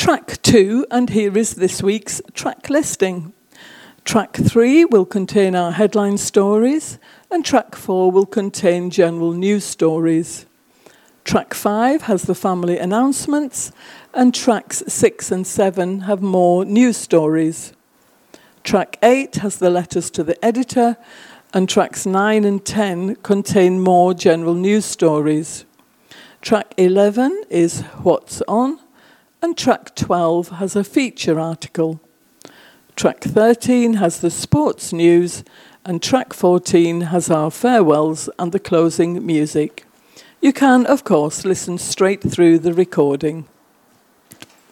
track 2, and here is this week's track listing. Track 3 will contain our headline stories, and track 4 will contain general news stories. Track 5 has the family announcements, and tracks 6 and 7 have more news stories. Track 8 has the letters to the editor, and tracks 9 and 10 contain more general news stories. Track 11 is What's On, and track 12 has a feature article. Track 13 has the sports news, and track 14 has our farewells and the closing music. You can, of course, listen straight through the recording.